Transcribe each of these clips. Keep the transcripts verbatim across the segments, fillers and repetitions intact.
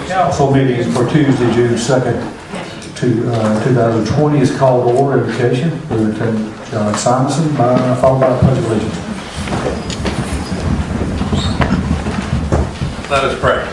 Council meeting for Tuesday, June second, to, uh, two thousand twenty is called to order. Invocation. Lieutenant John Simonson, by, followed by the Pledge of Allegiance. Let us pray.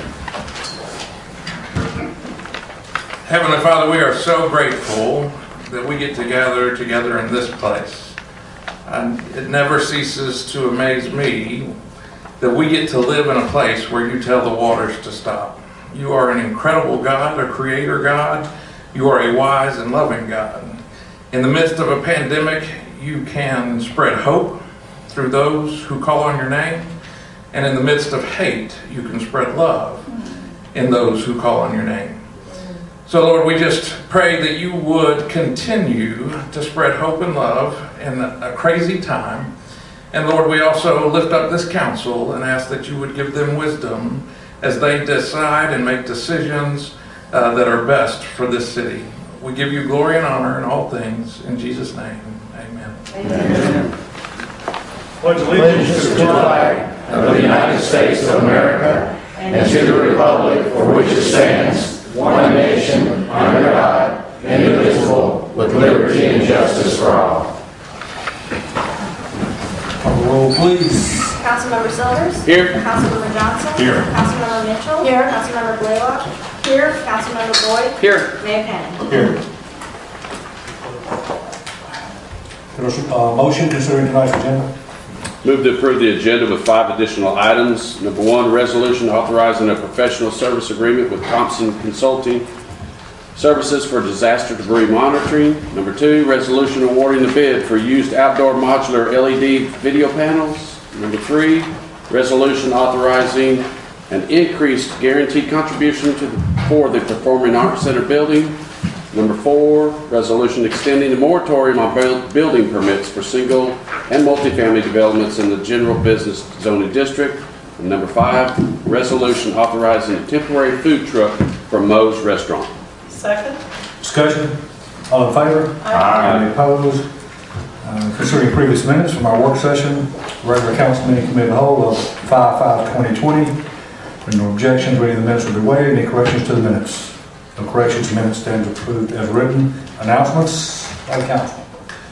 Heavenly Father, we are so grateful that we get to gather together in this place. And it never ceases to amaze me that we get to live in a place where you tell the waters to stop. You are an incredible God, a creator God. You are a wise and loving God. In the midst of a pandemic, you can spread hope through those who call on your name. And in the midst of hate, you can spread love in those who call on your name. So Lord, we just pray that you would continue to spread hope and love in a crazy time. And Lord, we also lift up this council and ask that you would give them wisdom as they decide and make decisions uh, that are best for this city. We give you glory and honor in all things. In Jesus' name, amen. Amen. Pledge allegiance to the flag of the United States of America and to the republic for which it stands, one nation, under God, indivisible, with liberty and justice for all. Call the roll, please. Councilmember Silvers? Here. Councilmember Johnson? Here. Councilmember Mitchell? Here. Councilmember Blaylock? Here. Councilmember Boyd? Here. Mayor Cannon? Here. There's a uh, motion considering tonight's agenda. Move to approve the agenda with five additional items. Number one, resolution authorizing a professional service agreement with Thompson Consulting Services for disaster debris monitoring. Number two, resolution awarding the bid for used outdoor modular L E D video panels. Number three, resolution authorizing an increased guaranteed contribution to the, for the Performing Arts Center building. Number four, resolution extending the moratorium on building permits for single and multifamily developments in the general business zoning district. And number five, resolution authorizing a temporary food truck for Moe's Restaurant. Second. Discussion. All in favor? Aye. Any opposed? Uh, considering previous minutes from our work session, regular council meeting committee of the whole of five five twenty twenty. With no objections, reading the minutes will be waived. Any corrections to the minutes? No corrections. Minutes stands approved as written. Announcements by the council.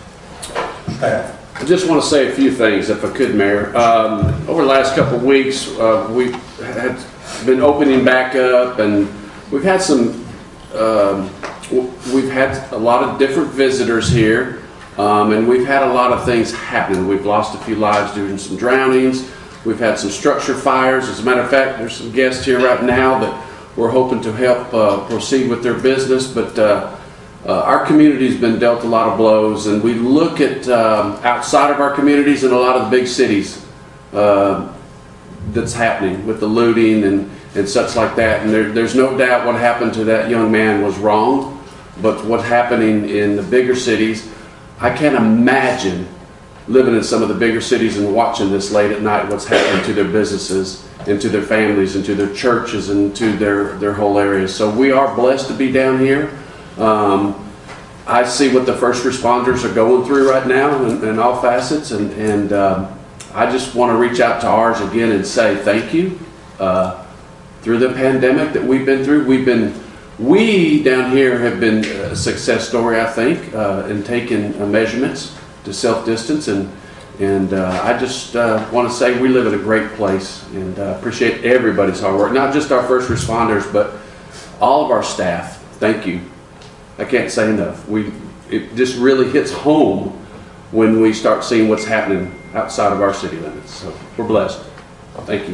Staff. I just want to say a few things, if I could, Mayor. Um, over the last couple of weeks, uh, we've had been opening back up, and we've had some. Um, we've had a lot of different visitors here, um, and we've had a lot of things happening. We've lost a few lives due to some drownings. We've had some structure fires. As a matter of fact, there's some guests here right now that we're hoping to help uh, proceed with their business, but uh, uh, our community's been dealt a lot of blows, and we look at um, outside of our communities and a lot of the big cities uh, that's happening with the looting and, and such like that. And there, there's no doubt what happened to that young man was wrong, but what's happening in the bigger cities, I can't imagine living in some of the bigger cities and watching this late at night, what's happening to their businesses and to their families and to their churches and to their, their whole areas. So we are blessed to be down here. Um, I see what the first responders are going through right now in, in all facets, and, and um, I just want to reach out to ours again and say thank you. Uh, through the pandemic that we've been through, we've been, we down here have been a success story, I think, uh, in taking uh, measurements to self-distance, and and uh, I just uh, want to say we live in a great place, and uh, appreciate everybody's hard work, not just our first responders, but all of our staff. Thank you. I can't say enough. We it just really hits home when we start seeing what's happening outside of our city limits. So we're blessed. Thank you.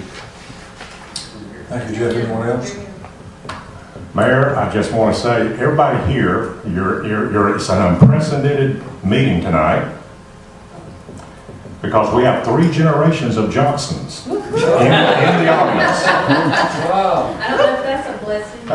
Thank you, Jeff. Anyone else? Mayor, I just want to say, everybody here, you're, you're, you're, it's an unprecedented meeting tonight because we have three generations of Johnsons in, in the audience. Wow. I don't know if that's a blessing.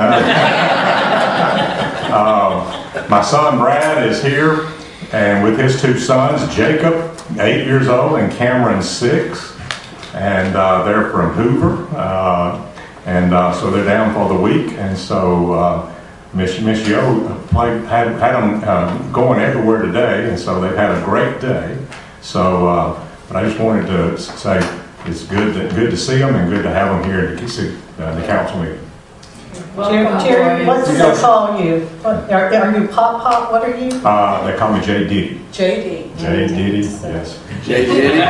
Uh, uh, my son Brad is here, and with his two sons, Jacob, eight years old, and Cameron, six, and uh, they're from Hoover. Uh, And uh, so they're down for the week, and so uh, Miss Miss Yo played had had them uh, going everywhere today, and so they've had a great day. So, uh, but I just wanted to say it's good to, good to see them and good to have them here to see uh, the council meeting. Welcome, Jerry, what do they call you? What, are, are you Pop Pop? What are you? Uh, they call me J Diddy. J D. J Diddy, yes. Jay Diddy.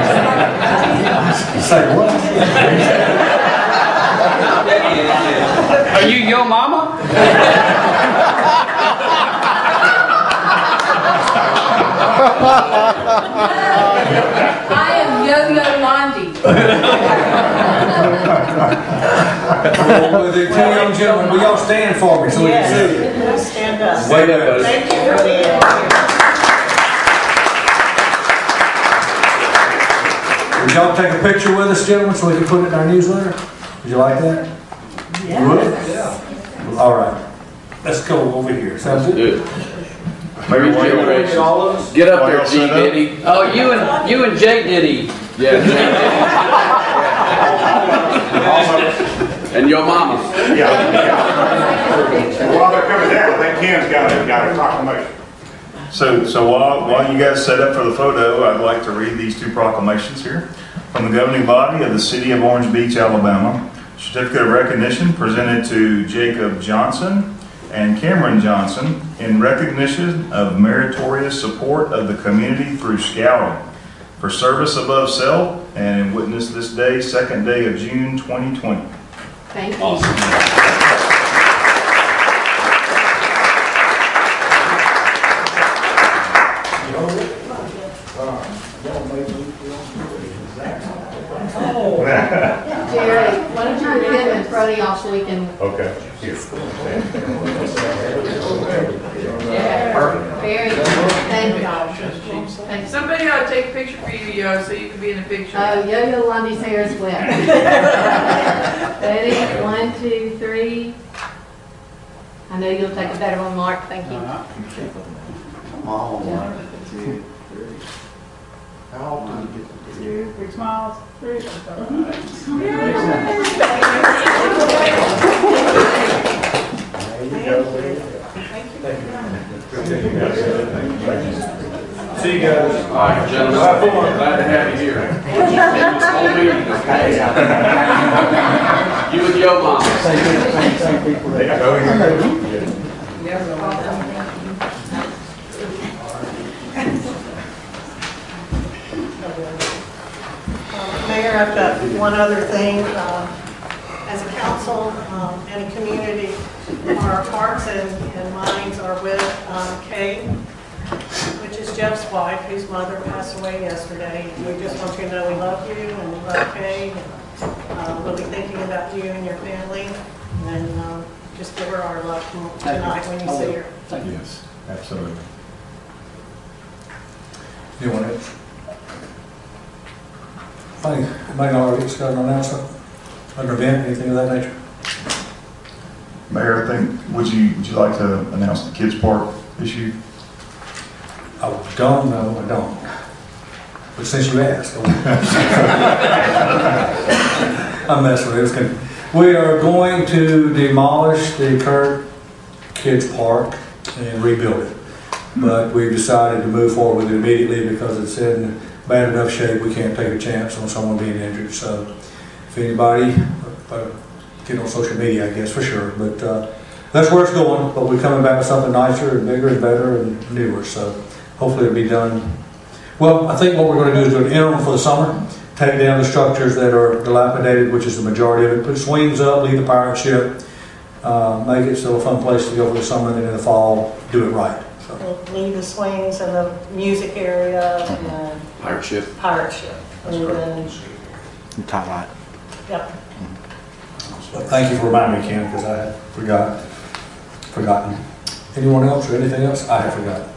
Say what? Are you your mama? I am Yo-Yo Londi. Well, the two young gentlemen, will y'all stand for me so we can see you? Yes, stand up. Wait a minute. Thank you for being here. Would y'all take a picture with us, gentlemen, so we can put it in our newsletter? Would you like that? You would? Yeah. All right. Let's go over here. Sounds good? Good. Every generation. Get up there, G Diddy. Oh, you and, you and Jay Diddy. Yeah, Jay Diddy. And your mama. Yeah. And while they're coming down, I think Ken's got a, got a proclamation. So, so while, while you guys set up for the photo, I'd like to read these two proclamations here. From the governing body of the City of Orange Beach, Alabama, certificate of recognition presented to Jacob Johnson and Cameron Johnson in recognition of meritorious support of the community through scouting for service above self and in witness this day, second day of June twenty twenty. Thank you. Awesome. Jerry, why don't you get him in front of y'all so we can... Okay. Here. Yeah. Very good. Thank you. Thank you. Somebody ought to take a picture for you, Yo, so you can be in the picture. Oh, Yo-Yo Londi's hair is wet. Ready? One, two, three. I know you'll take a better one, Mark. Thank you. Come on, one, two, three. How often do you get to do Two, three smiles. Three. See you guys. All right, gentlemen. Glad to have you here. Whole meeting, okay? You and your mama. Mayor, I've got one other thing. Um, As a council um, and a community, our hearts and and minds are with um, Kay, which is Jeff's wife, whose mother passed away yesterday. We just want you to know we love you and we love Kay. Uh, We'll be thinking about you and your family, and um, just give her our love tonight when you see her. Yes, absolutely. You want it? Funny, might already got an announcement, an event, anything of that nature? Mayor, I think, would you, would you like to announce the Kids Park issue? I don't know, I don't. But since you asked, I'm messing with it. It's gonna- We are going to demolish the current kids park and rebuild it. But we've decided to move forward with it immediately because it's in bad enough shape we can't take a chance on someone being injured. So if anybody, uh, get on social media, I guess, for sure. But uh, that's where it's going. But we're coming back with something nicer and bigger and better and newer. So hopefully it'll be done. Well, I think what we're going to do is do an interim for the summer. Take down the structures that are dilapidated, which is the majority of it. Put swings up, leave the pirate ship. Uh, make it still a fun place to go for the summer, and then in the fall, do it right. So. We'll leave the swings and the music area and Pirate ship. pirate ship. And then, Top light. yep. But thank you for reminding me, Ken, because I had forgot, forgotten. Anyone else or anything else? I have forgotten.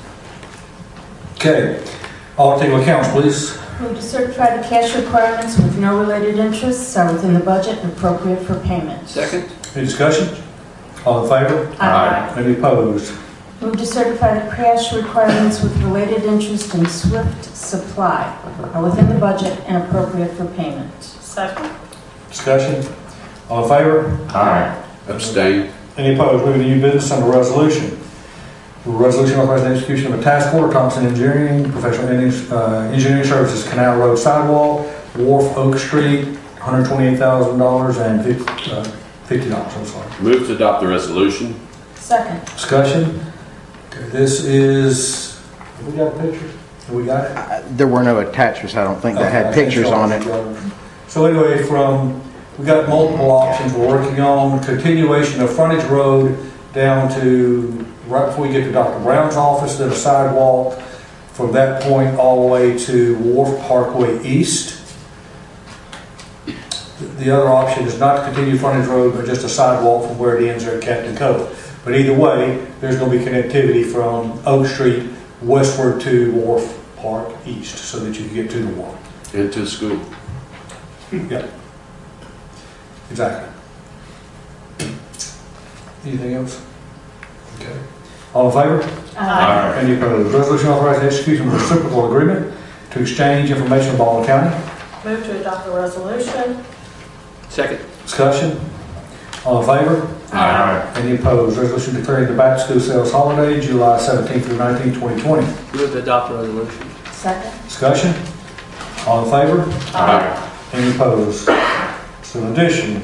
Okay. All table accounts, please. Move to certify the cash requirements with no related interests are within the budget and appropriate for payment. Second. Any discussion? All in favor? Aye. Any opposed? Move to certify the cash requirements with related interest in Swift Supply are within the budget and appropriate for payment. Second. Discussion? All in favor? Aye. Abstain. Any opposed? Moving to new business under resolution. Resolution authorizing the execution of a task order, Thompson Engineering, professional uh, engineering services, Canal Road sidewalk, Wharf Oak Street, one hundred twenty-eight thousand dollars and fifty dollars, I'm sorry. Move to adopt the resolution. Second. Discussion. Okay, this is, have we got a picture? Have we got it? Uh, There were no attachments, I don't think, that had Okay, pictures on it. So anyway, from, we got multiple options we're working on. Continuation of frontage road down to, right before you get to Doctor Brown's office, then a sidewalk from that point all the way to Wharf Parkway East. The other option is not to continue frontage road, but just a sidewalk from where it ends there at Captain Cove. But either way, there's going to be connectivity from Oak Street westward to Wharf Park East so that you can get to the wharf. Into the school. Yeah. Exactly. Anything else? Okay. All in favor? Aye. Any opposed? Resolution authorizing execution of a reciprocal agreement to exchange information with Baldwin County. Move to adopt the resolution. Second. Discussion. All in favor? Aye. Any opposed? Resolution declaring the back to school sales holiday, July seventeenth through nineteenth, twenty twenty. Move to adopt the resolution. Second. Discussion. All in favor? Aye. Any opposed? So in addition,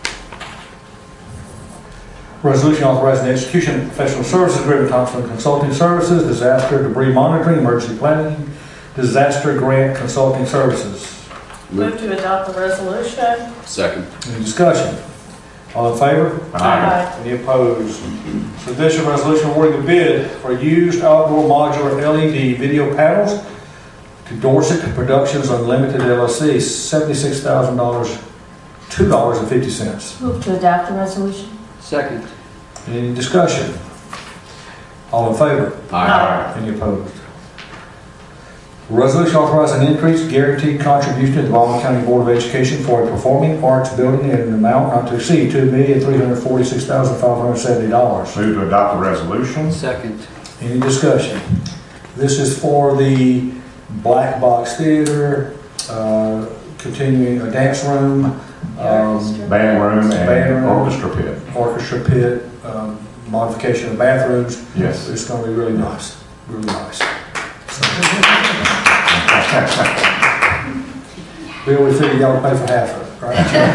resolution authorizing the execution of professional services agreement with Thompson Consulting Services, disaster debris monitoring, emergency planning, disaster grant consulting services. Move to adopt the resolution. Second. Any discussion? All in favor? Aye. Any opposed? So additional resolution awarding a bid for used outdoor modular L E D video panels to Dorset Productions Unlimited L L C, seventy-six thousand dollars, two dollars and fifty cents. Move to adopt the resolution. Second. Any discussion? All in favor? Aye. Any opposed? Resolution authorizing an increased guaranteed contribution to the Baldwin County Board of Education for a performing arts building in an amount not to exceed two million, three hundred forty-six thousand, five hundred seventy dollars. Move to adopt the resolution. Second. Any discussion? This is for the Black Box Theater, uh, continuing a dance room, um, Band room Band and room. orchestra pit. orchestra pit, um, modification of bathrooms. Yes. It's going to be really nice, really nice. So. Bill, we figured y'all pay for half of it, right?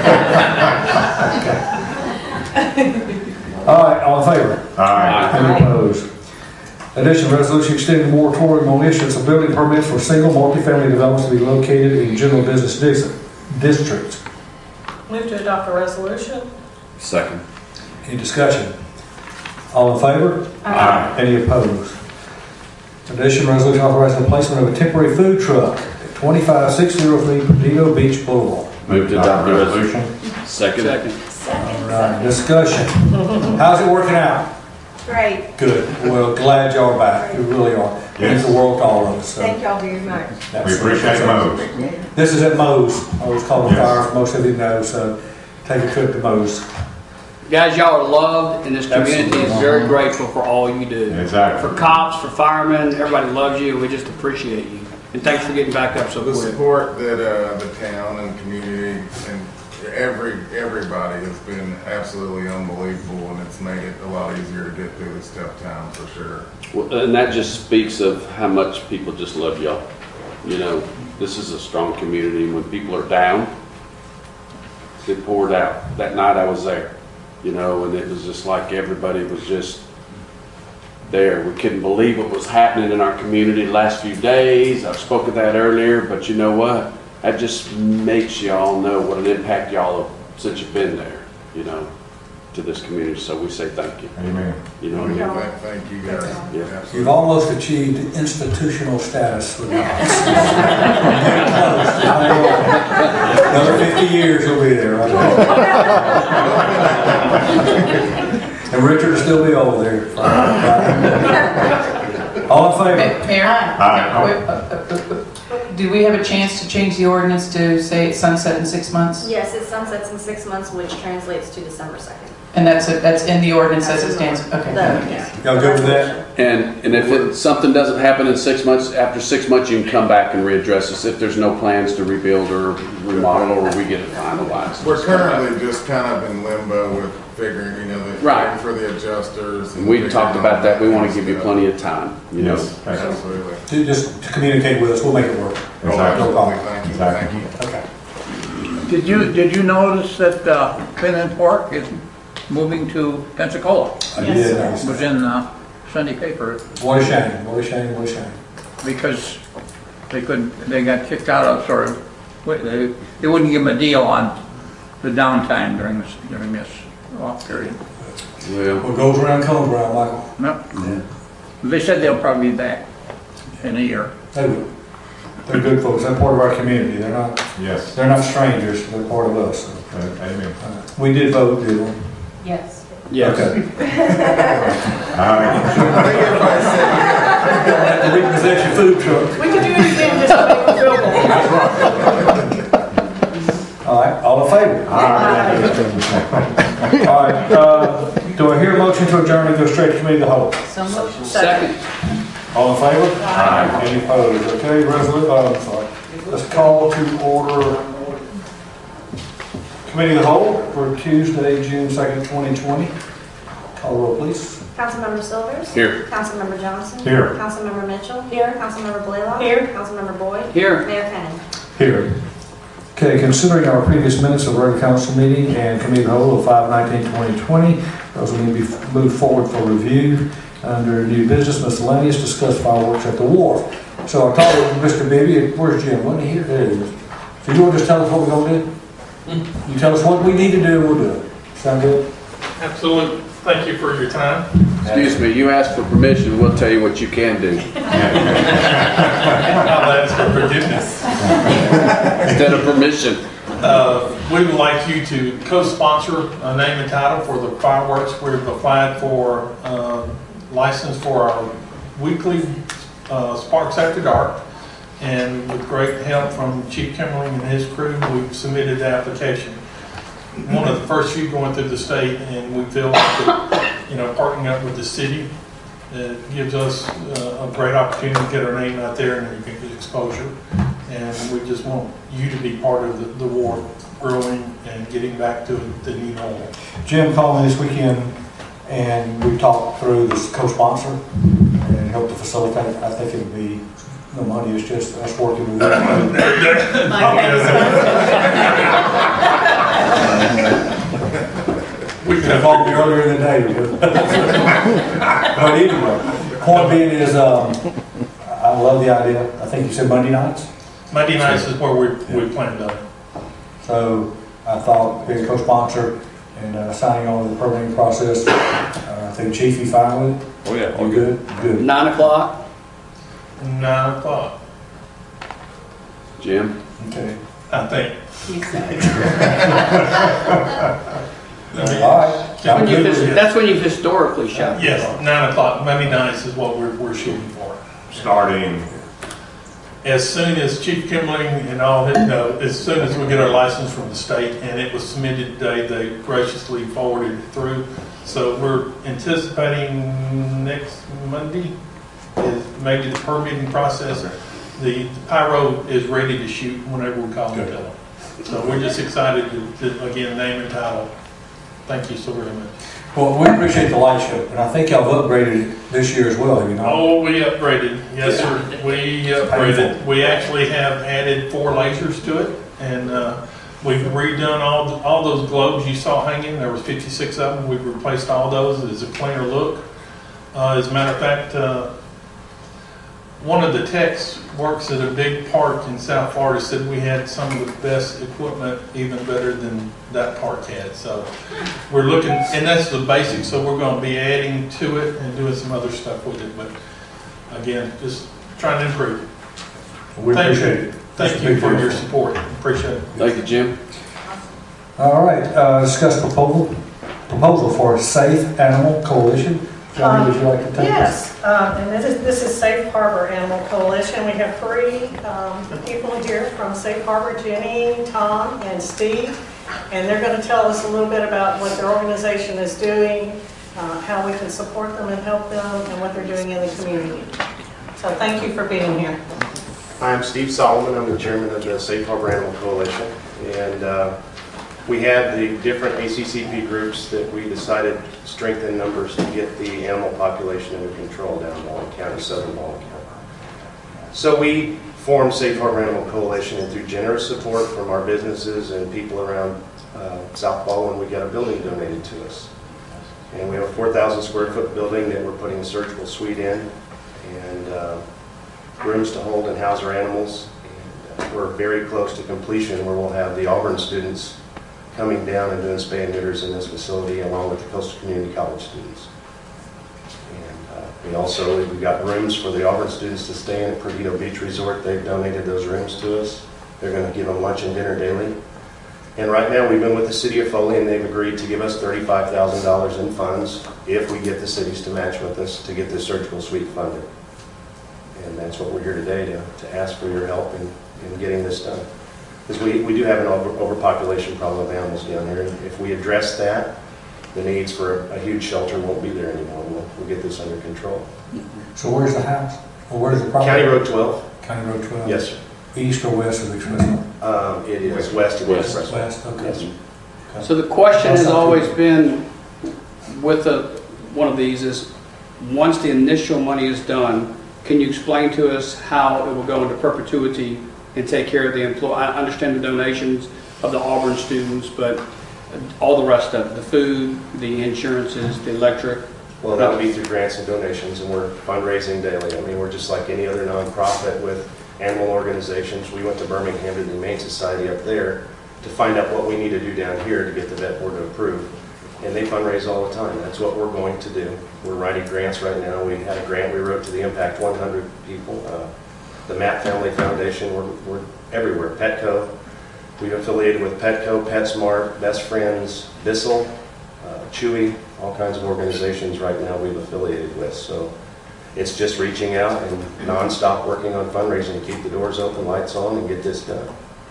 Okay. All right, all in favor? Aye. Any opposed? Additional resolution extending the moratorium on issuance of building permits for single multifamily developments to be located in general business dis- districts. Move to adopt the resolution. Second. Any discussion? All in favor? Aye. Any opposed? Additional resolution authorizing the placement of a temporary food truck at twenty-five six oh three Perdido Beach Boulevard. Move to adopt the resolution. Second. All right, discussion. How's it working out? Great. Good. Well, glad y'all are back. You really are. It means the world to all of us. So Thank y'all very much. that's- We appreciate Mo's. This is at Mo's. I always call them Yes. fires. Most of you know, so take a trip to Mo's. Guys, y'all are loved, and this community is Absolutely. very grateful for all you do. Exactly. For cops, for firemen, everybody loves you. We just appreciate you. And thanks for getting back up so The quick. support that uh, the town and community and every everybody has been absolutely unbelievable, and it's made it a lot easier to get through this tough time for sure. Well, and that just speaks of how much people just love y'all. You know, this is a strong community. When people are down, it poured out. That night I was there, you know, and it was just like everybody was just there. We couldn't believe what was happening in our community the last few days. I spoke of that earlier, but you know what? That just makes y'all know what an impact y'all have since you've been there, you know, to this community. So we say thank you. Amen. You know what I mean? Thank, thank you guys. Yeah. Absolutely. You've almost achieved institutional status with us. Another fifty years you'll be there, right? And Richard will still be over there. All in favor? Mayor, Aye. do we have a chance to change the ordinance to say it's sunset in six months? Yes, it sunsets in six months, which translates to December second. And that's, it- that's in the ordinance as it stands? Okay. Y'all good with that? And, and if it, something doesn't happen in six months, after six months, you can come back and readdress us if there's no plans to rebuild or remodel or we get it finalized. We're currently just kind of in limbo with figuring, you know, the, Right. for the adjusters. And we talked about that. We want to give you plenty of time, you know. Yes. Thank you. Absolutely. To just to communicate with us, we'll make it work. Exactly. No problem. Thank you. Exactly. Thank you. Okay. Did you, did you notice that uh, Finland Park is moving to Pensacola? I did notice It was that. in uh, Sunday paper What a shame, what a shame, what a shame. because they couldn't, they got kicked out of, sort of, they, they wouldn't give them a deal on the downtime during this, during this off period. Well, What goes around comes around, Michael. No. They said they'll probably be back in a year. They will. They're good folks, they're part of our community, they're not, Yes. they're not strangers, they're part of us. So, Uh, Amen. uh, We did vote, did we? Yes. Okay. All right. I think everybody said, To repossess your food truck. We can do it again just to make them feel better. All right, all in favor? All right, uh, do I hear a motion to adjourn and go straight to committee of the whole? So moved. Second. All in favor? Aye. Any opposed? Okay, resolution, uh, I'm sorry. Let's call to order committee of the whole for Tuesday, June second, twenty twenty. Call the roll, please. Councilmember Silvers? Here. Councilmember Johnson? Here. Councilmember Mitchell? Here. Councilmember Blaylock? Here. Councilmember Boyd? Here. Mayor Kenny. Here. Okay, considering our previous minutes of regular council meeting and committee of the whole of five nineteen twenty twenty, those will need to be moved forward for review. Under new business miscellaneous, discuss fireworks at the wharf. So I called Mister Bibby, where's Jim? Wasn't he here? There he is. So you want to just tell us what we're going to do? You tell us what we need to do, we'll do it. Sound good? Absolutely. Thank you for your time. excuse me, you asked for permission, we'll tell you what you can do. I'll ask for forgiveness. Instead of permission. Uh, we would like you to co-sponsor a name and title for the fireworks. We've applied for uh, license for our weekly uh, Sparks After Dark. And with great help from Chief Kimmerling and his crew, we've submitted the application. One of the first few going through the state, and we feel like that, you know, partnering up with the city, it gives us uh, a great opportunity to get our name out there and get exposure. And we just want you to be part of the, the war growing and getting back to the new normal. Jim called me this weekend and we talked through this co-sponsor and helped to facilitate. I think it'll be, the money is just us working with them. We could have called me earlier in the day. But anyway, point being is, um, I love the idea. I think you said Monday nights? Monday nights is where we, we plan to. So I thought being a co-sponsor and uh, signing on to the permitting process, uh, I think Chief, you fine with it? Oh yeah. You good? Good. Nine o'clock? Nine o'clock, Jim? Okay. I think. All right. That's when you his- That's when you historically shot. Yes, nine o'clock, Monday nights is what we're, we're shooting for. Starting, As soon as Chief Kimmerling and all his, no, as soon as we get our license from the state, and it was submitted today, they graciously forwarded it through. So we're anticipating next Monday is maybe the permitting process. The the pyro is ready to shoot whenever we call and tell them. So we're just excited to, to, again, name and title. Thank you so very much. Well, we appreciate the light show, and I think y'all have upgraded it this year as well, have you not? Oh, we upgraded. Yes, sir. We upgraded. We actually have added four lasers to it, and uh, we've redone all the, all those globes you saw hanging. There was fifty-six of them. We've replaced all those. It's a cleaner look. Uh, as a matter of fact, uh, one of the techs works at a big park in South Florida, said we had some of the best equipment, even better than that park had. So we're looking, and that's the basics, so we're going to be adding to it and doing some other stuff with it. But again, just trying to improve. We Thank appreciate you. it. Thank you for your support. Appreciate it. Thank you, Jim. All right, uh, discuss proposal, proposal for a Safe Animal Coalition. Johnny, would you like to take this? Yes, um, and this is, this is Safe Harbor Animal Coalition. We have three um, people here from Safe Harbor, Jenny, Tom, and Steve. And they're going to tell us a little bit about what their organization is doing, uh, how we can support them and help them, and what they're doing in the community. So thank you for being here. I'm Steve Solomon. I'm the chairman of the Safe Harbor Animal Coalition. And uh, we have the different A C C P groups that we decided to strengthen numbers to get the animal population under control down in Baldwin County, southern Baldwin County. So we formed Safe Harbor Animal Coalition, and through generous support from our businesses and people around uh, South Baldwin, we got a building donated to us. And we have a four thousand square foot building that we're putting a surgical suite in, and uh, rooms to hold and house our animals. And, uh, we're very close to completion, where we'll have the Auburn students coming down and doing spay and neuters in this facility, along with the Coastal Community College students. And uh, we also, we've got rooms for the Auburn students to stay in at Perdido Beach Resort. They've donated those rooms to us. They're going to give them lunch and dinner daily. And right now, we've been with the city of Foley, and they've agreed to give us thirty-five thousand dollars in funds if we get the cities to match with us to get this surgical suite funded. And that's what we're here today, to, to ask for your help in, in getting this done. Because we, we do have an over, overpopulation problem of animals down here. And if we address that, the needs for a, a huge shelter won't be there anymore. We'll, we'll get this under control. So where's the house? Or where's the property? County Road twelve. County Road twelve? Yes, sir. East or west of the expressway? Um, it is west of the West. expressway. West, okay. Yes, sir. Okay. So the question That's has not always too- been with a, one of these is, once the initial money is done, can you explain to us how it will go into perpetuity and take care of the employee? I understand the donations of the Auburn students, but all the rest of it, the food, the insurances, the electric. Well, that would be through grants and donations, and we're fundraising daily. I mean, we're just like any other nonprofit with animal organizations. We went to Birmingham to the Humane Society up there to find out what we need to do down here to get the vet board to approve. And they fundraise all the time. That's what we're going to do. We're writing grants right now. We had a grant we wrote to the Impact one hundred people. Uh, the Matt Family Foundation, we're, we're everywhere. Petco, we've affiliated with Petco, PetSmart, Best Friends, Bissell, uh, Chewy, all kinds of organizations right now we've affiliated with. So it's just reaching out and nonstop working on fundraising to keep the doors open, lights on, and get this done.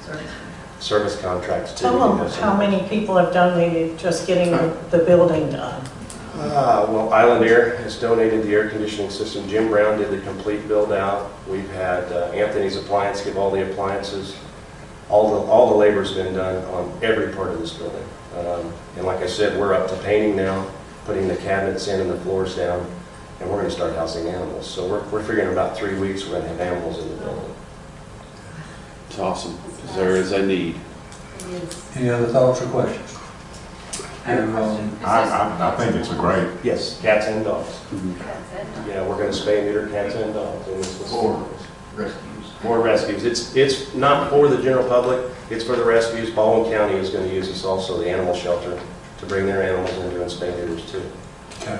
Service contracts too. Tell them how many people have donated just getting the, the building done. Uh, well, Island Air has donated the air conditioning system. Jim Brown did the complete build out. We've had uh, Anthony's Appliance give all the appliances. All the, all the labor's been done on every part of this building. Um, and like I said, we're up to painting now, putting the cabinets in and the floors down, and we're going to start housing animals. So we're, we're figuring about three weeks we're going to have animals in the building. It's awesome, because there is a need. Any other thoughts or questions? Um, I, I, I think it's a great. Yes, cats and dogs. Mm-hmm. Yeah, we're going to spay and neuter cats and dogs in this facility. Rescues. More rescues. It's it's not for the general public. It's for the rescues. Baldwin County is going to use this also, the animal shelter, to bring their animals in doing spay and neuters too. Okay.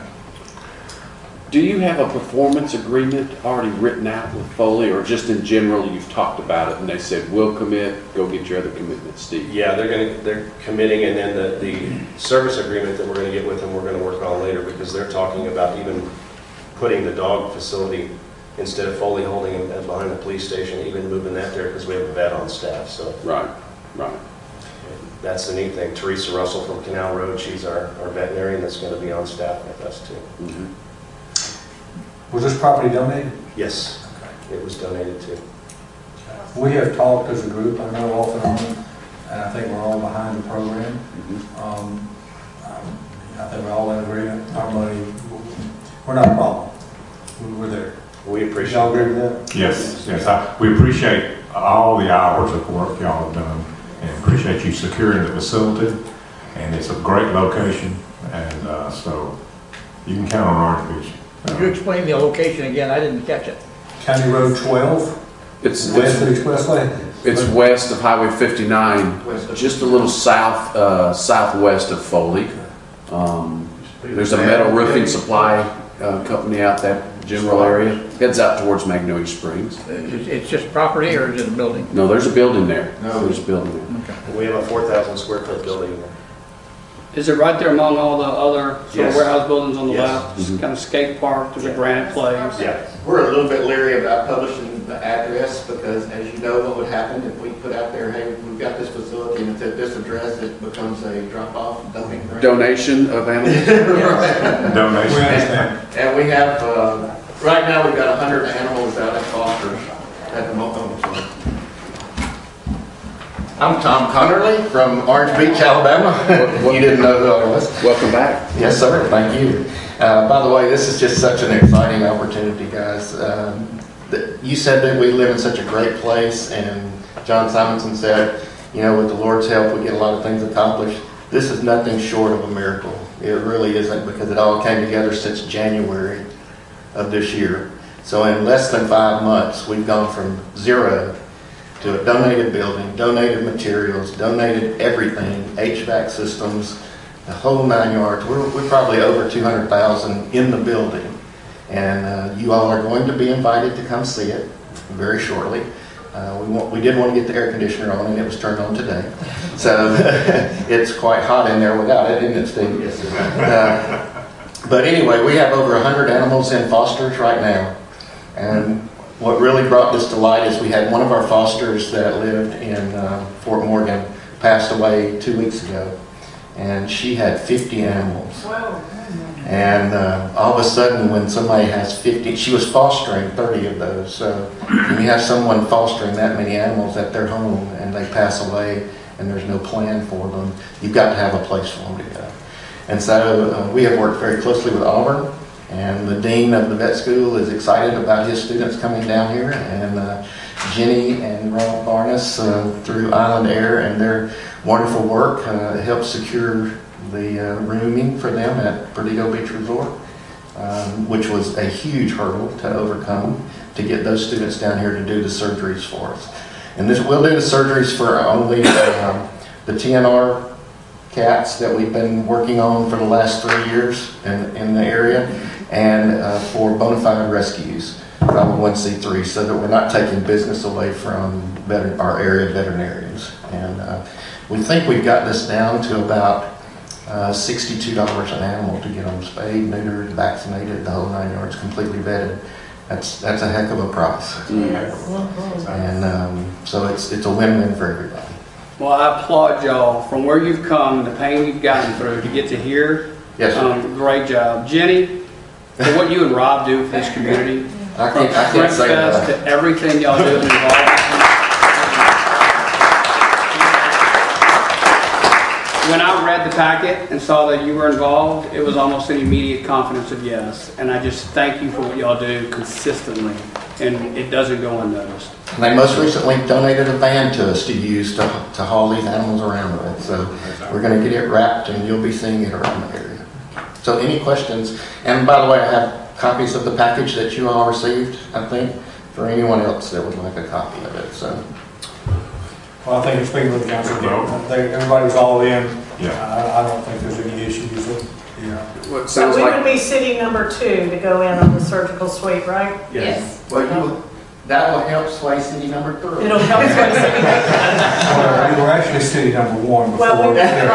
Do you have a performance agreement already written out with Foley, or just in general you've talked about it and they said, we'll commit, go get your other commitments, Steve? Yeah, they're going to they're committing, and then the, the service agreement that we're going to get with them, we're going to work on later, because they're talking about even putting the dog facility, instead of Foley holding them behind the police station, even moving that there because we have a vet on staff. So right, right. That's the neat thing. Teresa Russell from Canal Road, she's our, our veterinarian that's going to be on staff with us too. Mm-hmm. Was this property donated? Yes, okay. It was donated too. We have talked as a group, I know, off and on, and I think we're all behind the program. Mm-hmm. Um, um, I think we're all in agreement. Our money, we're not a problem. We're there. We appreciate Y'all agree with that? Yes, yes. I, we appreciate all the hours of work y'all have done, and appreciate you securing the facility. And it's a great location, and uh, so you can count on Orange Beach. Could you explain the location again? I didn't catch it. County Road twelve, It's, west of it's, the expressway? it's west of Highway fifty-nine, just a little south, uh, southwest of Foley. Um, there's a metal roofing supply uh, company out that general area. Heads out towards Magnolia Springs. It's it's just property, or is it a building? No, there's a building there. There's a building there. Okay. We have a four thousand square foot building there. Is it right there among all the other sort Yes. of warehouse buildings on the Yes. left? It's kind of skate park, there's a granite place. Yeah. We're a little bit leery about publishing the address because, as you know, what would happen if we put out there, hey, we've got this facility, and it's at this address, it becomes a drop-off dumping ground. Donation of animals? Right. Donation. We understand. And we have, uh, right now, we've got one hundred animals out at Foster's at the moment. So. I'm Tom Connerly from Orange Beach, Alabama. You didn't know who I was. Welcome back. Yes, sir. Thank you. Uh, by the way, this is just such an exciting opportunity, guys. Um, that you said that we live in such a great place, and John Simonson said, you know, with the Lord's help, we get a lot of things accomplished. This is nothing short of a miracle. It really isn't, because it all came together since January of this year. So in less than five months, we've gone from zero to a donated building, donated materials, donated everything, H V A C systems, the whole nine yards. We're, we're probably over two hundred thousand in the building. And uh, you all are going to be invited to come see it very shortly. Uh, we, want, we did want to get the air conditioner on, and it was turned on today. So it's quite hot in there without it, isn't it, Steve? Yes, uh, but anyway, we have over one hundred animals in fosters right now. And what really brought this to light is we had one of our fosters that lived in uh, Fort Morgan passed away two weeks ago. And she had fifty animals. And uh, all of a sudden, when somebody has fifty, she was fostering thirty of those. So when you have someone fostering that many animals at their home and they pass away and there's no plan for them, you've got to have a place for them to go. And so uh, we have worked very closely with Auburn, and the dean of the vet school is excited about his students coming down here. And uh, Jenny and Ronald Barnes uh, through Island Air and their wonderful work uh, helped secure the uh, rooming for them at Perdido Beach Resort, um, which was a huge hurdle to overcome to get those students down here to do the surgeries for us. And this we'll do the surgeries for only um, the T N R cats that we've been working on for the last three years in, in the area, and uh, for bona fide rescues, five oh one c three, so that we're not taking business away from veter our area veterinarians. And uh, we think we've got this down to about uh, sixty-two dollars an animal to get them spayed, neutered, vaccinated, the whole nine yards, completely vetted. That's that's a heck of a price. Mm. And um, so it's it's a win-win for everybody. Well, I applaud y'all from where you've come, the pain you've gotten through to get to here. Yes, sir. Um, great job. Jenny, for what you and Rob do for this community, I can't, I can't say that. to everything y'all do involved. When I read the packet and saw that you were involved, it was almost an immediate confidence of yes. And I just thank you for what y'all do consistently, and it doesn't go unnoticed. And they most recently donated a van to us to use to, to haul these animals around with it. So we're going to get it wrapped, and you'll be seeing it around the area. So any questions? And by the way, I have copies of the package that you all received, I think, for anyone else that would like a copy of it. So. Well, I think you're speaking with the council. I think everybody was all in. Yeah. I, I don't think there's any issues. Yeah. What So sounds we like would be city number two to go in on the surgical suite, right? Yes. Well, you, that will help sway city number three. It'll help sway city. Well, we were actually city number one before. Well, we- yeah.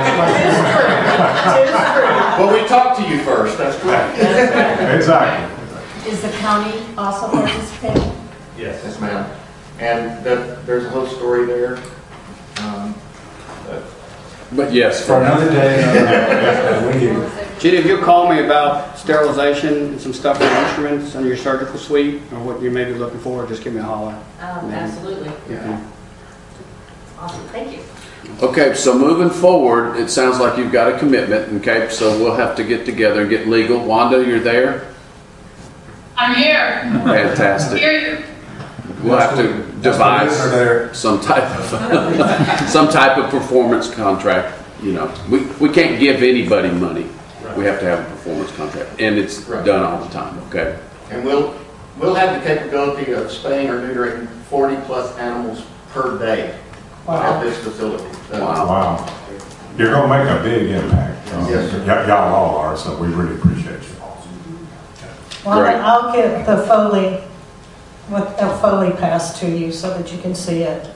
right. Tis true. Tis true. Well, we talked to you first, that's correct. Exactly. Is the county also participating? Yes. Yes, ma'am. And the, there's a whole story there. Um, but But yes, For another day, uh, we do. Jenny, if you'll call me about sterilization and some stuff for instruments on your surgical suite, or what you may be looking for, just give me a holler. Um, absolutely. Yeah. Awesome, thank you. Okay, so moving forward, it sounds like you've got a commitment, okay? So we'll have to get together and get legal. Wanda, you're there? I'm here. Fantastic. Here. We'll have to devise some type of some type of performance contract. You know, we we can't give anybody money. We have to have a performance contract, and it's done all the time. Okay. And we'll we'll have the capability of spaying or neutering forty plus animals per day at this facility. So, Wow. Wow. You're going to make a big impact. Uh, Yes, sir. y- Y'all all are, so we really appreciate you. Well, Great. I'll get the Foley, with a Foley pass to you so that you can see it.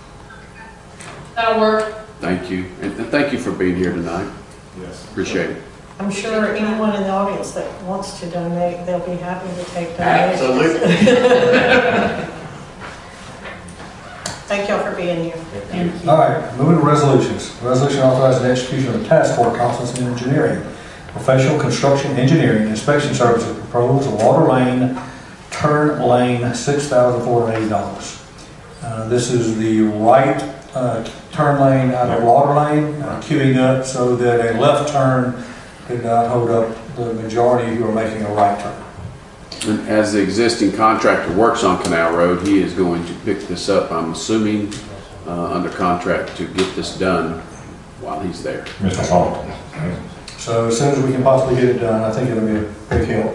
That'll work. Thank you, and, and thank you for being here tonight. Yes. Appreciate it. I'm sure anyone in the audience that wants to donate, they'll be happy to take donations. Absolutely. Thank y'all for being here. Thank you. All right, moving to resolutions. Resolution authorizing the execution of a task force conference in engineering, professional construction engineering inspection services proposed Water Lane turn lane, six thousand four hundred eighty dollars. Uh, this is the right uh, turn lane out of Water Lane, uh, queuing up so that a left turn could not hold up the majority who are making a right turn. And as the existing contractor works on Canal Road, he is going to pick this up, I'm assuming, uh, under contract to get this done while he's there. Mister Hall. So as soon as we can possibly get it done, I think it'll be a big help.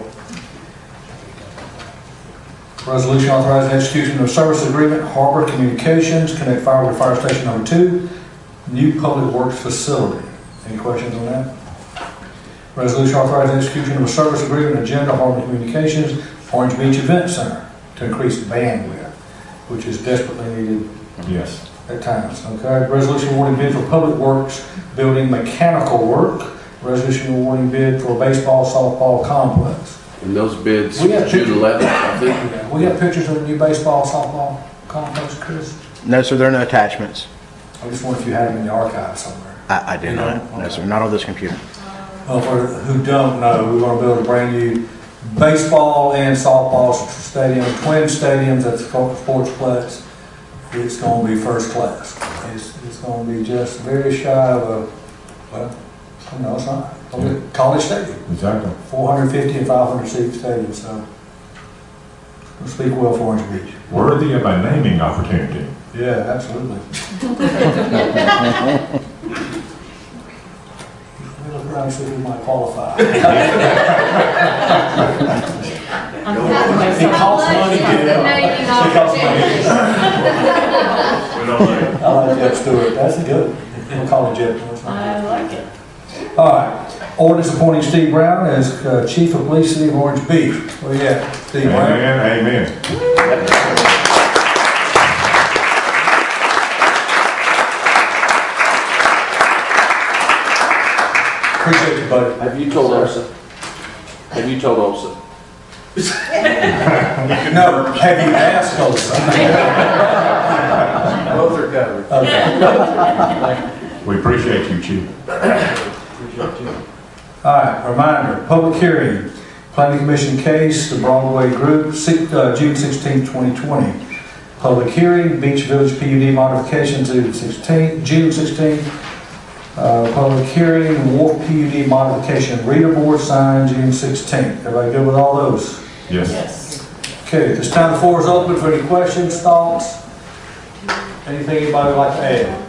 Resolution authorizing execution of service agreement, Harbor Communications, Connect Fire with Fire Station Number Two, new public works facility. Any questions on that? Resolution authorizing execution of a service agreement, Agenda Harbor Communications, Orange Beach Event Center to increase bandwidth, which is desperately needed. Yes. At times. Okay. Resolution awarding bid for public works building mechanical work. Resolution awarding bid for baseball softball complex. And those bids, We have June pictures. eleventh, I think. Yeah. We got pictures of the new baseball softball complex, Chris. No, sir, there are no attachments. I just wonder if you had them in the archive somewhere. I, I do You not. don't? No, sir, not on this computer. Well, for who don't know, we're going to build a brand new baseball and softball stadium, twin stadiums at the Sportsplex. It's going to be first class. It's, it's going to be just very shy of a, well, no, it's not. It's gonna be a college stadium. Exactly. four hundred fifty and five hundred seat stadium, so we'll speak well for Orange Beach. Worthy of a naming opportunity. Yeah, absolutely. Look around and see who might qualify. It costs money to get it. It costs money. I like Jeff Stewart. That's good. We'll call him Jeff. I like it. All right. Ordinance appointing Steve Brown as uh, Chief of Police, City of Orange Beach. Where you at, Steve Brown? Amen, amen. Appreciate you, buddy. Have you told Olson? Have you told Olson? No, have you asked Olson? Both are covered. Okay. We appreciate you, Chief. All right, reminder, public hearing, Planning Commission case, the Broadway Group, six, uh, June sixteenth, twenty twenty. Public hearing, Beach Village P U D modification, June sixteenth, June sixteenth. Uh, public hearing, Wharf P U D modification, reader board sign, June sixteenth. Everybody good with all those? Yes. Yes. Okay, this time the floor is open for any questions, thoughts, anything anybody would like to add?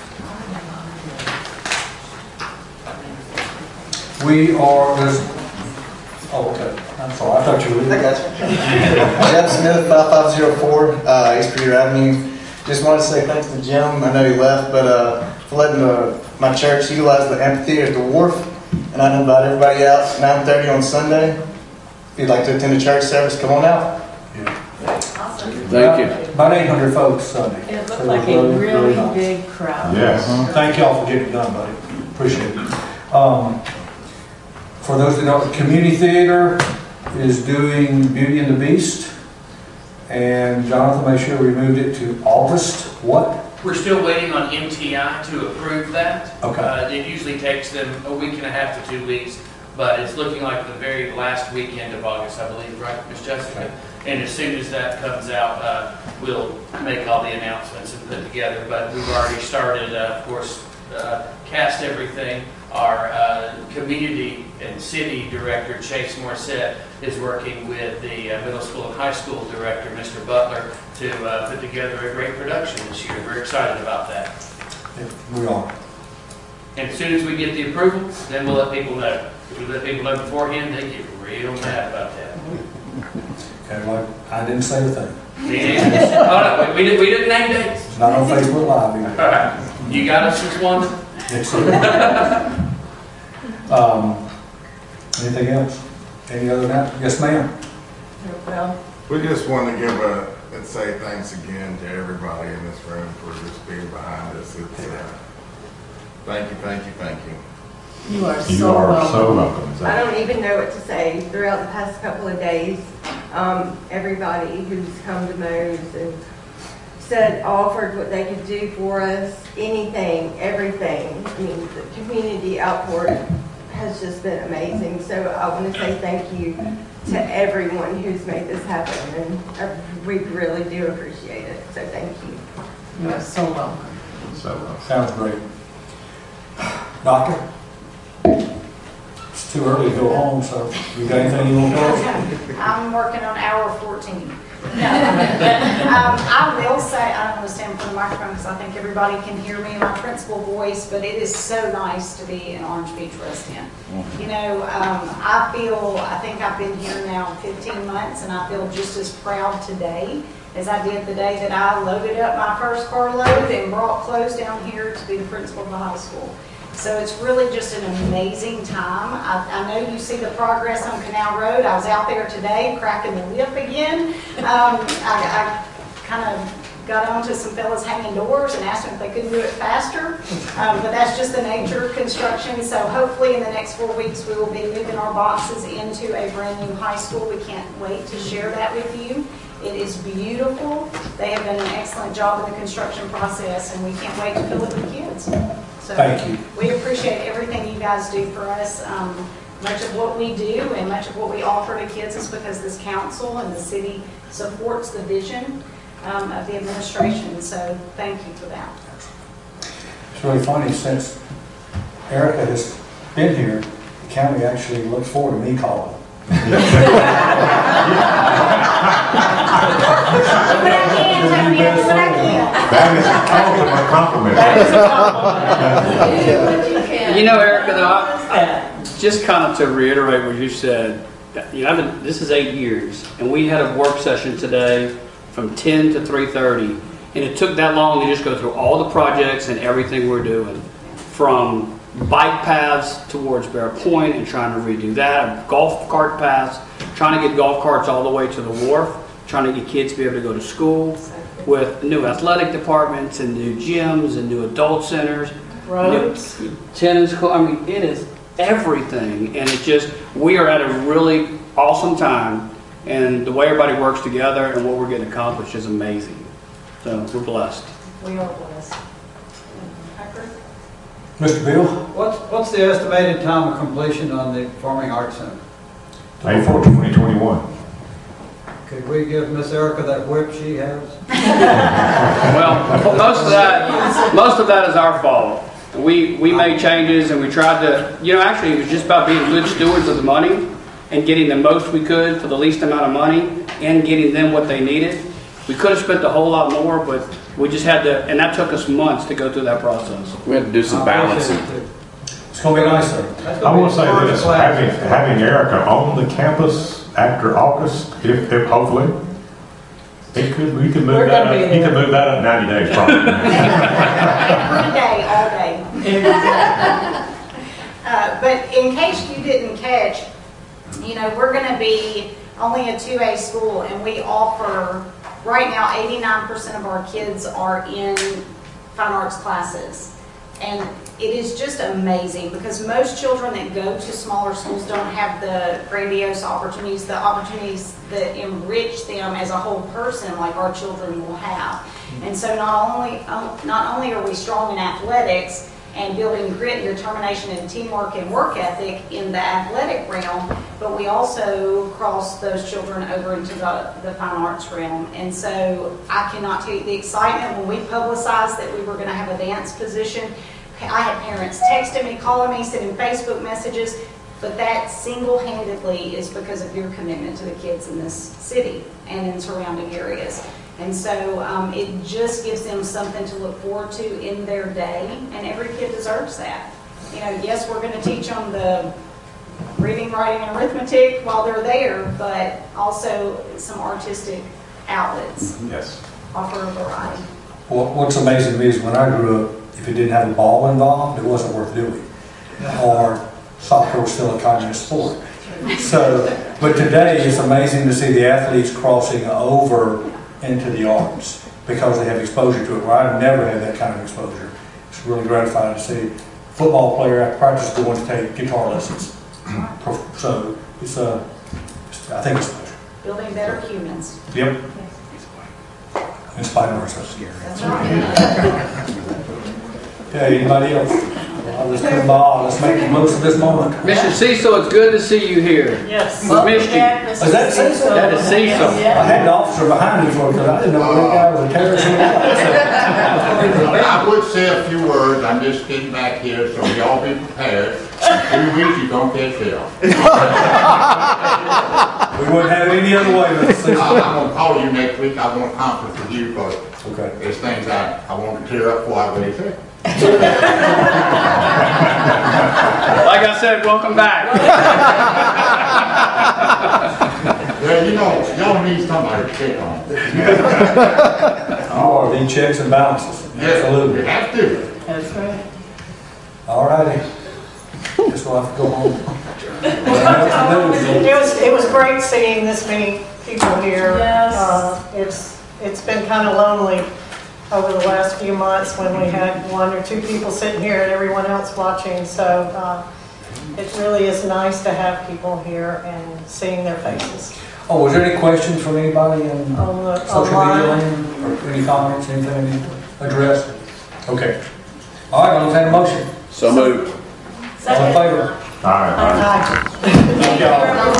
We are, there's, oh, okay, I'm sorry, I thought you were. I got you. Jeff Smith, five five zero four, uh, East Peter Avenue. Just wanted to say thanks to Jim, I know he left, but uh, for letting the, my church utilize the amphitheater at the wharf. And I'd invite everybody out at nine thirty on Sunday. If you'd like to attend a church service, come on out. Thank you. About eight hundred folks Sunday. It looked like a really big crowd. Yes. Thank y'all for getting it done, buddy. Appreciate it. Um, for those that know, the Community Theater is doing Beauty and the Beast. And Jonathan made sure we moved it to August, what? We're still waiting on M T I to approve that. Okay. Uh, it usually takes them a week and a half to two weeks, but it's looking like the very last weekend of August, I believe, right, Miz Jessica? And as soon as that comes out, uh, we'll make all the announcements and put together. But we've already started, uh, of course, uh, Cast Everything. Our uh, community and city director, Chase Morissette, is working with the uh, middle school and high school director, Mister Butler, to uh, put together a great production this year. We're excited about that. We are. And as soon as we get the approval, then we'll let people know. If we let people know beforehand, they get real mad about that. Okay, well, I didn't say a thing. Oh, no, we, we, didn't, we didn't name dates. It's not on Facebook Live either. All right. You got us this one? Yes, sir. um, anything else? Any other than that? Yes, ma'am. Well, We just want to give a, and say thanks again to everybody in this room for just being behind us. It's, uh, thank you, thank you, thank you. you are You so are welcome. so welcome. I don't even know what to say. Throughout the past couple of days, um, everybody who's come to Moe's and said, offered what they could do for us, anything, everything. I mean, the community outpouring has just been amazing. So I want to say thank you to everyone who's made this happen, and uh, we really do appreciate it. So thank you. You are so welcome. So welcome. Sounds great. Doctor? It's too early to go home, so you got anything you want to tell us? I'm working on hour fourteen. No. um, I will say, I don't want to stand in front of the microphone because I think everybody can hear me in my principal voice, but it is so nice to be an Orange Beach resident. You know, um, I feel, I think I've been here now fifteen months, and I feel just as proud today as I did the day that I loaded up my first carload and brought clothes down here to be the principal of the high school. So it's really just an amazing time. I, I know you see the progress on Canal Road. I was out there today cracking the whip again. Um, I, I kind of got on to some fellas hanging doors and asked them if they could do it faster. Um, but that's just the nature of construction. So hopefully in the next four weeks we will be moving our boxes into a brand new high school. We can't wait to share that with you. It is beautiful. They have done an excellent job in the construction process, and we can't wait to fill it with kids. So Thank you. We appreciate everything you guys do for us. Um, much of what we do and much of what we offer to kids is because this council and the city supports the vision um, of the administration. So thank you for that. It's really funny, since Erica has been here, the county actually looks forward to me calling. But I can, Tony, that's what I can. That is a compliment. You know, Erica, though, I, just kind of to reiterate what you said, you know, I've been, this is eight years, and we had a work session today from ten to three thirty, and it took that long to just go through all the projects and everything we're doing, from bike paths towards Bear Point and trying to redo that, golf cart paths, trying to get golf carts all the way to the wharf, trying to get kids to be able to go to school, with new athletic departments and new gyms and new adult centers, Roads, new tennis court. I mean, it is everything, and it just, we are at a really awesome time, and the way everybody works together and what we're getting accomplished is amazing. So we're blessed. We are blessed. Mister Bill? What's, what's the estimated time of completion on the Performing Arts Center? April twenty twenty-one. Could we give Miss Erica that whip she has? Well, most of that, most of that is our fault. We we made changes and we tried to, you know, actually it was just about being good stewards of the money and getting the most we could for the least amount of money and getting them what they needed. We could have spent a whole lot more, but we just had to, and that took us months to go through that process. We had to do some balancing. It's going to be nice, sir. I will say this, having, having Erica on the campus after August, if, if hopefully, it could, we could move that up, he could move that up ninety days probably. Every day, all day. uh, but in case you didn't catch, you know, we're going to be only a two A school, and we offer, right now, eighty-nine percent of our kids are in fine arts classes. And it is just amazing because most children that go to smaller schools don't have the grandiose opportunities, the opportunities that enrich them as a whole person like our children will have. And so not only, not only are we strong in athletics and building grit and determination and teamwork and work ethic in the athletic realm, but we also cross those children over into the, the fine arts realm. And so I cannot tell you the excitement when we publicized that we were going to have a dance position. I had parents texting me, calling me, sending Facebook messages, but that single-handedly is because of your commitment to the kids in this city and in surrounding areas. And so um, it just gives them something to look forward to in their day, and every kid deserves that. You know, yes, we're going to teach them the reading, writing, and arithmetic while they're there, but also some artistic outlets. Yes. Offer a variety. Well, what's amazing to me is when I grew up, if it didn't have a ball involved, it wasn't worth doing. Or soccer was still a communist sport. So, but today it's amazing to see the athletes crossing over into the arts because they have exposure to it. Where I've never had that kind of exposure. It's really gratifying to see a football player after practice going to take guitar lessons. So it's a, uh, I think it's special. Building better humans. Yep. In spite of ourselves. Scary. That's right. Okay, anybody else? I'll just come by. Let's make the most of this moment. Mister Cecil, it's good to see you here. Yes. We missed you. Is that Cecil? That is Cecil. I had the officer behind me for it because I didn't know where that guy was a terrorist. I would say a few words. I'm just getting back here, so y'all be prepared. Two weeks, you don't catch hell. We wouldn't have it any other way, Mister Cecil. I'm gonna call you next week, I want a conference with you, because Okay. there's things I, I want to clear up before I leave here. Like I said, welcome back. Well, you know, y'all need somebody to check on. Oh, the checks and balances. Absolutely. You have to. That's right. All righty. Guess we'll have to go home. It was, it was great seeing this many people here. Yes. Uh, It's, it's been kind of lonely over the last few months when we had one or two people sitting here and everyone else watching. So uh, it really is nice to have people here and seeing their faces. Oh, was there any questions from anybody in On the- social media online. land? Or any comments, anything you need to address? Okay. All right, I'll entertain a motion. So moved. All in favor? All right. Aye. Thank y'all.